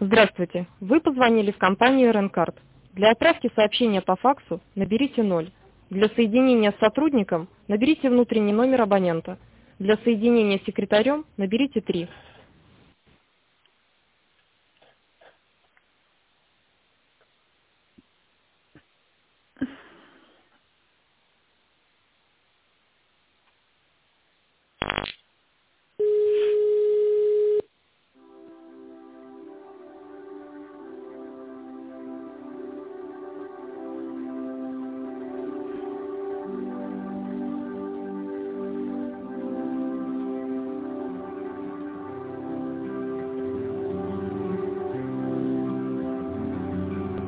Здравствуйте. Вы позвонили в компанию Ренкард. Для отправки сообщения по факсу наберите 0. Для соединения с сотрудником наберите внутренний номер абонента. Для соединения с секретарем наберите 3.